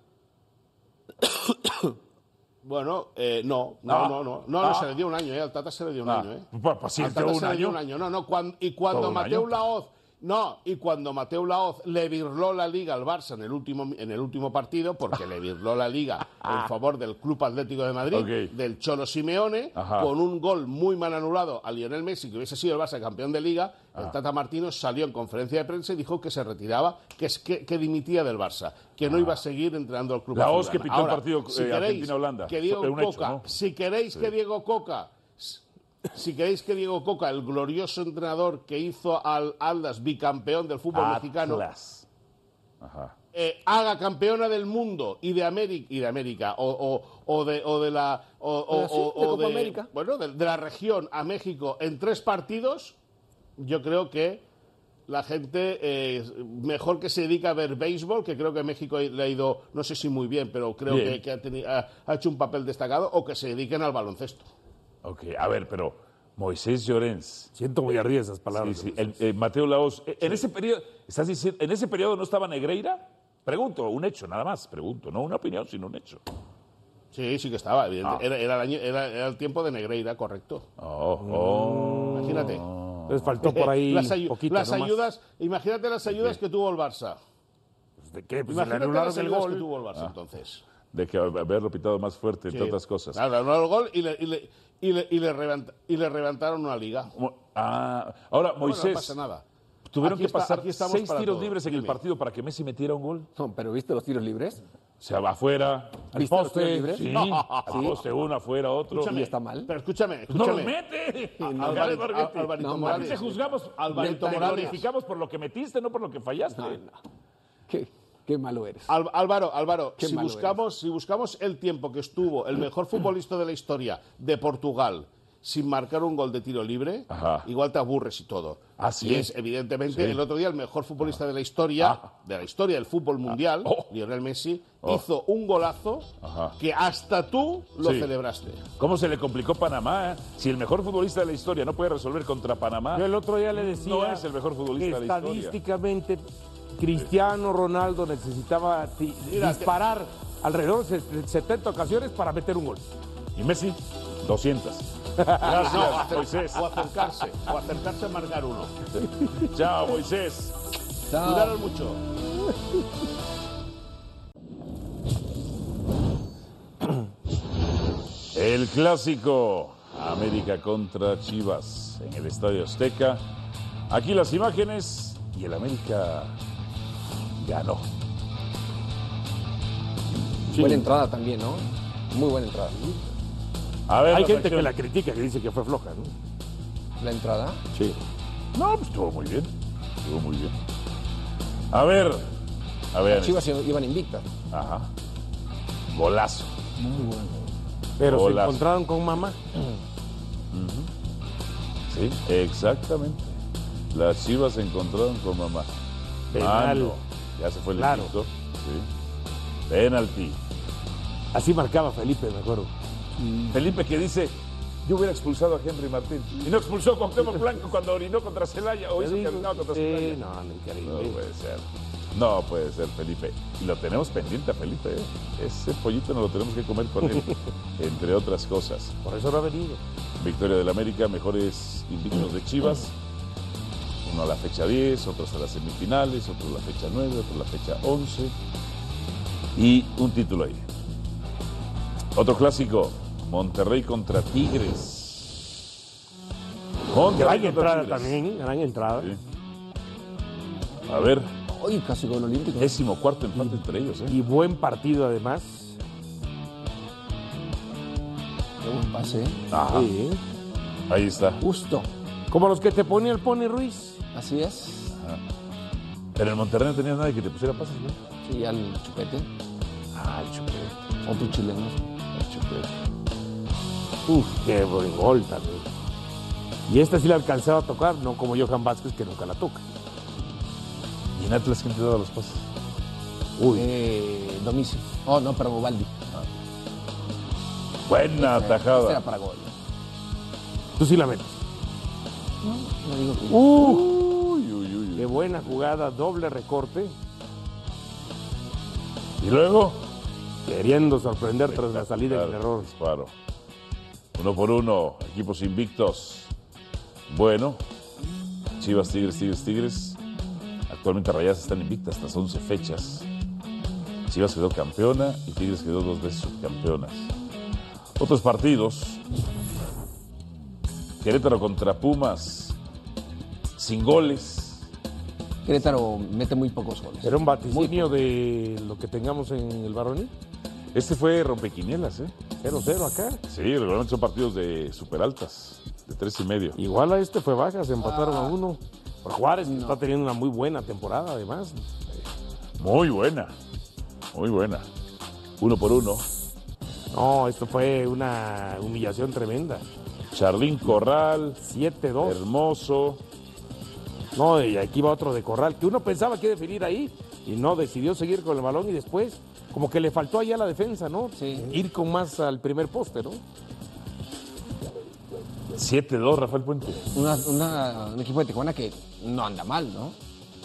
Bueno, eh, no, no, Ah. no, no, no, Ah. no, se le dio un año, ¿eh? Al Tata se le dio un Ah, año, ¿eh? pues, paciencia, Al Tata un se le dio año. un año, no, no, cuan- y cuando Todo un Mateo año. Laoz, no, y cuando Mateo Laoz le virló la liga al Barça en el último, en el último partido, porque le virló la liga en favor del Club Atlético de Madrid, Ok. del Cholo Simeone, Ajá. con un gol muy mal anulado a Lionel Messi, que hubiese sido el Barça campeón de liga, Ah. el Tata Martino salió en conferencia de prensa y dijo que se retiraba, que, es- que, que dimitía del Barça, que no iba a seguir entrenando al club. Laoz azulgrana. que pitó el Ahora, partido, si eh, queréis Argentina-Holanda. que Diego Fue un hecho, Coca, ¿no? si queréis que Diego Coca, si queréis que Diego Coca, el glorioso entrenador que hizo al Atlas bicampeón del fútbol mexicano, Atlas. Ajá. eh, haga campeona del mundo y de América, y de América o, o- o de, o de la o, o- Ah, sí, o- de o Copa América. bueno de, de la región a México en tres partidos, yo creo que la gente eh, mejor que se dedica a ver béisbol, que creo que México le ha ido, no sé si muy bien, pero creo Bien. que, que ha, teni- ha- ha hecho un papel destacado, o que se dediquen al baloncesto. Ok, a ver, pero Moisés Llorens. Siento muy ardidas esas Sí, palabras. sí, el- eh, Mateo Laoz. eh, En ese periodo, ¿estás diciendo, en ese periodo no estaba Negreira? Pregunto, un hecho, nada más, pregunto, no una opinión, sino un hecho. Sí, sí que estaba, evidente. Ah. Era, era el año- era- era el tiempo de Negreira, correcto. Oh, oh. Imagínate. Les faltó por ahí las ayu- poquito las nomás. ayudas, imagínate las ayudas que tuvo el Barça. ¿De qué? Pues se le Imagínate anularon las el ayudas que gol. tuvo el Barça entonces. De que haberlo pitado más fuerte, entre Sí. otras cosas. Claro, anularon el gol y le, y le, y le, y le revent- y le reventaron una liga. Mo- Ah, ahora, Bueno, Moisés, no pasa nada. tuvieron Aquí que está- pasar aquí estamos seis para tiros todo. libres en el Dime. partido para que Messi metiera un gol. No, pero ¿viste los tiros libres? O sea, va afuera, al ¿Viste los tiros poste, libres? sí, No. al poste uno, afuera otro. Escúchame, ¿Y está mal? Pero escúchame, Pues no los escúchame. mete. Alvarito- Alvarito Borghetti. Alvarito No, A ti Morales. te juzgamos, Alvarito te Morales. glorificamos por lo que metiste, no por lo que fallaste. Qué, qué malo eres. Al- Álvaro, Álvaro, Qué si malo buscamos, si buscamos el tiempo que estuvo el mejor futbolista de la historia de Portugal sin marcar un gol de tiro libre, Ajá. igual te aburres y todo. Ah, sí. Y es, evidentemente, Sí. el otro día el mejor futbolista de la historia, Ah. de la historia del fútbol mundial, Oh. Lionel Messi, Oh. hizo un golazo Ajá. que hasta tú lo Sí. celebraste. ¿Cómo se le complicó Panamá? eh? Si el mejor futbolista de la historia no puede resolver contra Panamá, Yo el otro día le decía no es el mejor futbolista que de la historia. estadísticamente Cristiano Ronaldo necesitaba ti- Mira, disparar alrededor de setenta ocasiones para meter un gol. Y Messi, doscientas. No, Gracias, acer- Moisés. o acercarse, o acercarse a marcar uno. Chao, Moisés. Cuidaros mucho. El clásico América contra Chivas en el Estadio Azteca. Aquí las imágenes y el América ganó. Buena entrada también, ¿no? Muy buena entrada. A ver, Hay la gente reacción. que la critica, que dice que fue floja, ¿no? La entrada. Sí. No, pues estuvo muy bien. Estuvo muy bien. A ver. A ver. Las Chivas iban invictas. Ajá. Golazo. Muy bueno. Pero Golazo. se encontraron con mamá. Sí, exactamente. Las Chivas se encontraron con mamá. Penal. Mano. Ya se fue el Claro. invicto. Sí. Penalti. Así marcaba Felipe, me acuerdo. Felipe que dice, yo hubiera expulsado a Henry Martín. Y no expulsó a Cuauhtémoc Blanco cuando orinó contra Celaya. O hizo que orinaba contra Celaya. Sí, no, no, No increíble. puede ser. No puede ser, Felipe. Y lo tenemos pendiente a Felipe. ¿eh? Ese pollito no lo tenemos que comer con él, entre otras cosas. Por eso no ha venido. Victoria del América, mejores invictos de Chivas. Uno a la fecha diez, otros a las semifinales, otro a la fecha nueve, otro a la fecha once. Y un título ahí. Otro clásico, Monterrey contra Tigres. Monterrey Gran contra entrada Tigres. también, gran entrada. Sí. A ver, Uy, casi gol olímpico. décimo cuarto empate entre ellos. ¿eh? Y buen partido además. Qué buen pase. Ajá, Sí. ahí está. Justo. Como los que te pone el Pony Ruiz. Así es. Pero en Monterrey no tenías nadie que te pusiera pases, ¿no? Sí, al chupete. Ah, el chupete, Otro chileno. el chupete. Uf, qué buen gol también. Y esta sí la alcanzaba a tocar, no como Johan Vázquez, que nunca la toca. ¿Y en Atlas quién te daba los pases? Uy, Eh, Domicio. Oh, no, pero Bovaldi. Buena Este- este atajada. era para gol. tú sí la metes. No digo que... Uh, Uy, uy, uy. qué buena jugada, doble recorte, Y luego, queriendo sorprender tras la salida del Claro, error. disparo. Uno por uno, equipos invictos. Bueno, Chivas, Tigres, Tigres, Tigres. Actualmente Rayadas están invictas hasta once fechas. Chivas quedó campeona y Tigres quedó dos veces subcampeonas. Otros partidos. Querétaro contra Pumas. Sin goles. Querétaro mete muy pocos goles. Era un vaticinio de lo que tengamos en el varonil. Este fue rompequinielas, ¿eh? cero cero acá. Sí, regularmente son partidos de superaltas, de tres y medio. Igual a este fue baja, se empataron a uno. Por Juárez, que está teniendo una muy buena temporada además. Muy buena, muy buena. Uno por uno. No, esto fue una humillación tremenda. Charlín Corral, siete dos. Hermoso. No, y aquí va otro de Corral, que uno pensaba que iba a definir ahí y no, decidió seguir con el balón y después como que le faltó allá la defensa, ¿no? Sí. Ir con más al primer poste, ¿no? siete dos, Rafael Puente. Una, una- un equipo de Tijuana que no anda mal, ¿no?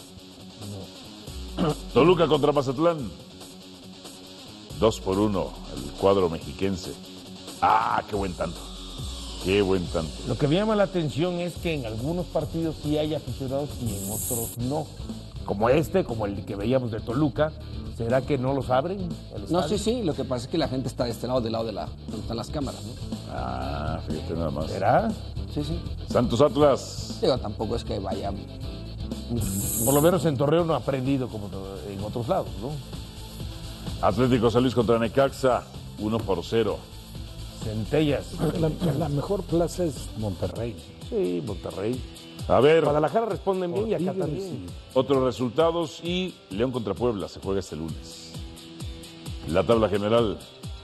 Toluca contra Mazatlán. Dos por uno, el cuadro mexiquense. Ah, qué buen tanto. Qué buen tanto. Lo que me llama la atención es que en algunos partidos sí hay aficionados y en otros no. Como este, como el que veíamos de Toluca, ¿será que no los abren? el No, estadio? sí, sí. Lo que pasa es que la gente está de este lado, del lado de la, donde están las cámaras, ¿no? Ah, fíjate nada más. ¿Será? Sí, sí. Santos Atlas. Digo, tampoco es que vaya... Por lo menos en Torreón no ha aprendido como en otros lados, ¿no? Atlético San Luis contra Necaxa. Uno por cero. Centellas. La, la mejor plaza es Monterrey. Sí, Monterrey. A ver, Guadalajara responden bien y acá Tigres, también. sí. otros resultados y León contra Puebla se juega este lunes. La tabla general.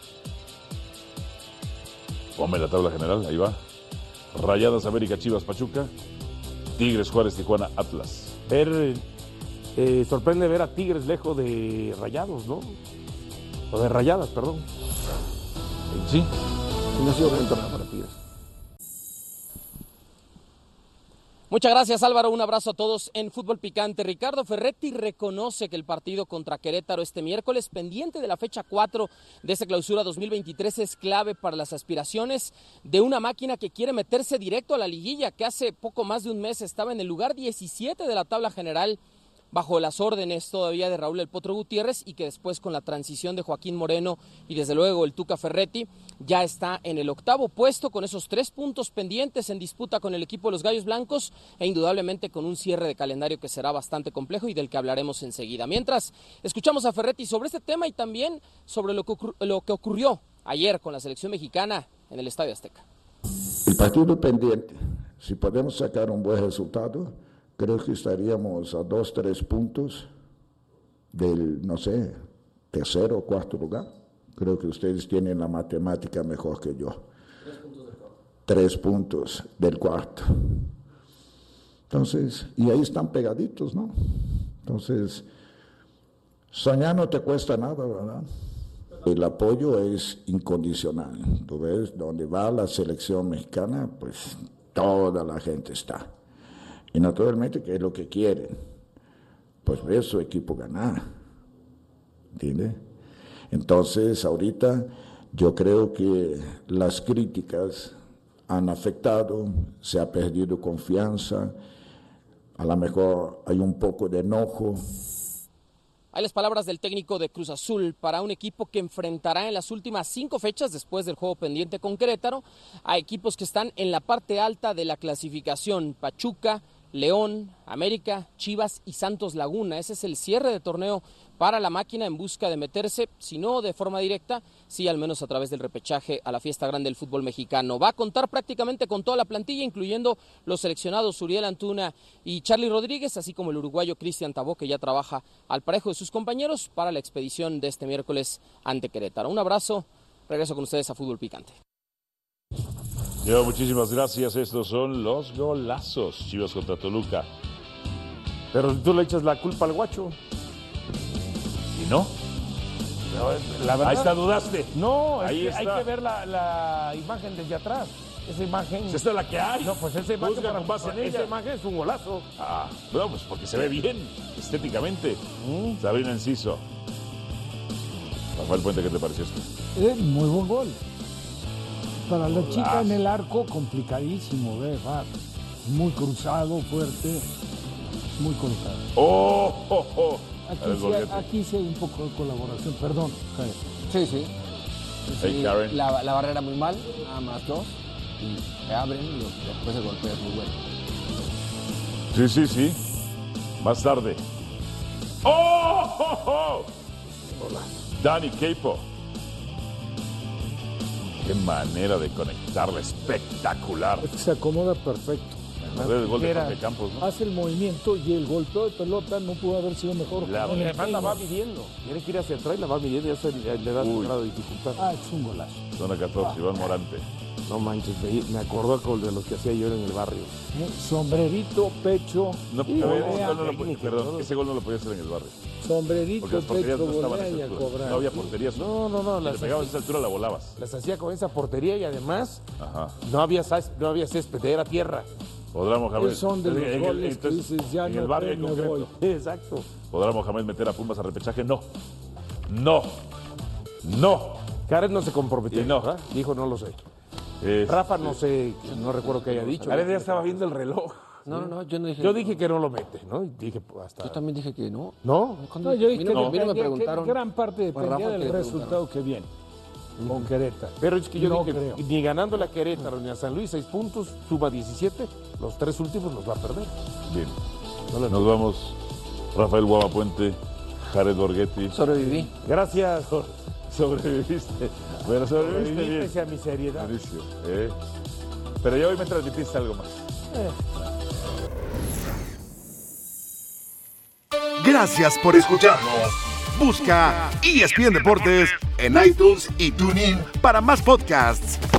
Ponme la tabla general, ahí va. Rayadas, América, Chivas, Pachuca. Tigres, Juárez, Tijuana, Atlas. Ver, eh, sorprende ver a Tigres lejos de Rayados, ¿no? O de Rayadas, perdón. Sí. No ha sido buen torneo para Tigres. Muchas gracias, Álvaro. Un abrazo a todos en Fútbol Picante. Ricardo Ferretti reconoce que el partido contra Querétaro este miércoles, pendiente de la fecha cuatro de esta clausura dos mil veintitrés, es clave para las aspiraciones de una máquina que quiere meterse directo a la liguilla, que hace poco más de un mes estaba en el lugar diecisiete de la tabla general, bajo las órdenes todavía de Raúl El Potro Gutiérrez, y que después con la transición de Joaquín Moreno y desde luego el Tuca Ferretti ya está en el octavo puesto con esos tres puntos pendientes en disputa con el equipo de los Gallos Blancos e indudablemente con un cierre de calendario que será bastante complejo y del que hablaremos enseguida. Mientras escuchamos a Ferretti sobre este tema y también sobre lo que, ocur- lo que ocurrió ayer con la selección mexicana en el Estadio Azteca. El partido pendiente, si podemos sacar un buen resultado, creo que estaríamos a dos, tres puntos del, no sé, tercero o cuarto lugar. Creo que ustedes tienen la matemática mejor que yo. Tres puntos del cuarto. Tres puntos del cuarto. Entonces, y ahí están pegaditos, ¿no? Entonces, soñar no te cuesta nada, ¿verdad? El apoyo es incondicional. Tú ves, donde va la selección mexicana, pues toda la gente está. Y naturalmente, ¿qué es lo que quieren? Pues ver su equipo ganar. ¿Entiendes? Entonces, ahorita yo creo que las críticas han afectado, se ha perdido confianza, a lo mejor hay un poco de enojo. Hay las palabras del técnico de Cruz Azul para un equipo que enfrentará en las últimas cinco fechas, después del juego pendiente con Querétaro, a equipos que están en la parte alta de la clasificación: Pachuca, León, América, Chivas y Santos Laguna. Ese es el cierre de torneo para la máquina en busca de meterse, si no de forma directa, sí al menos a través del repechaje a la fiesta grande del fútbol mexicano. Va a contar prácticamente con toda la plantilla, incluyendo los seleccionados Uriel Antuna y Charly Rodríguez, así como el uruguayo Cristian Tabó, que ya trabaja al parejo de sus compañeros para la expedición de este miércoles ante Querétaro. Un abrazo, regreso con ustedes a Fútbol Picante. Yo, muchísimas gracias. Estos son los golazos. Chivas contra Toluca. Pero tú le echas la culpa al guacho. ¿Y no? La verdad, Ahí está, dudaste. No, es Ahí que está. hay que ver la, la imagen desde atrás. Esa imagen. Esta es la que hay. No, pues esa imagen, Juzga para, con base en esa ella. imagen es un golazo. Ah, no, pues porque se ve bien, estéticamente. Mm. Sabrina Enciso. Rafael Puente, ¿qué te pareció esto? Eh, muy buen gol. Para la Golazo. chica en el arco, complicadísimo, ¿ves? Va muy cruzado, fuerte, muy colocado. ¡Oh! oh, oh. Aquí, sí, aquí sí hay un poco de colaboración, perdón. Javier. Sí, sí. Hey, Sí, Karen. la, la barrera muy mal, nada más dos. Y se abren y después el golpe es muy bueno. Sí, sí, sí. Más tarde. ¡Oh! oh, oh! Hola. Dani Queipo. Qué manera de conectarla, espectacular. Es que se acomoda perfecto. El gol de Jorge Campos, ¿no? Hace el movimiento y el golpeo de pelota no pudo haber sido mejor. La, En el además la peine. va midiendo. Tiene que ir hacia atrás y la va midiendo y eso le, le da un grado de dificultad. Ah, es un golazo. Zona catorce, Iván Morante. No manches, me, me acordó con de los que hacía yo en el barrio. Sombrerito, pecho. No, y a ver, volea. ese gol no lo podía- perdón, ese gol no lo podía hacer en el barrio. Sombrerito, Porque las porterías pecho, no estaban a volea y esa a altura. cobrar. No había porterías. No, no, no. Si Las le pegabas a hacía, esa altura, la volabas. las hacía con esa portería y además Ajá. no había, cés- no había césped, era tierra. ¿Podrá Mohamed? Esos son de los en el- goles que entonces, dices, ya en no el barrio en me concreto. voy. Exacto. ¿Podrá Mohamed meter a Pumas a repechaje? No. No. No. Karen no se comprometió. Y no. ¿verdad? Dijo, no lo sé. Es- Rafa no sé, no recuerdo que haya dicho. Karen ya estaba viendo el reloj. No, no, no, yo no dije. Yo dije que no lo mete, ¿no? Y dije pues, hasta. Yo también dije que no. ¿No? Cuando- No, yo a dije mí que, no, a mí no me dependía- que preguntaron. gran parte Fue dependía Rafa que del le resultado que viene con Querétaro. Pero es que yo No dije, creo. ni ganando la Querétaro ni a San Luis seis puntos, suma diecisiete, los tres últimos los va a perder. Bien. Nos vamos. Rafael Guamapuente, Jared Borghetti. Sobreviví. Gracias, Jorge. Sobreviviste. Bueno, sobreviviste bien. Pese a mi seriedad. Buenísimo. ¿eh? Pero ya hoy me transmitiste algo más. Gracias por escucharnos. Busca E S P N Deportes en iTunes y TuneIn para más podcasts.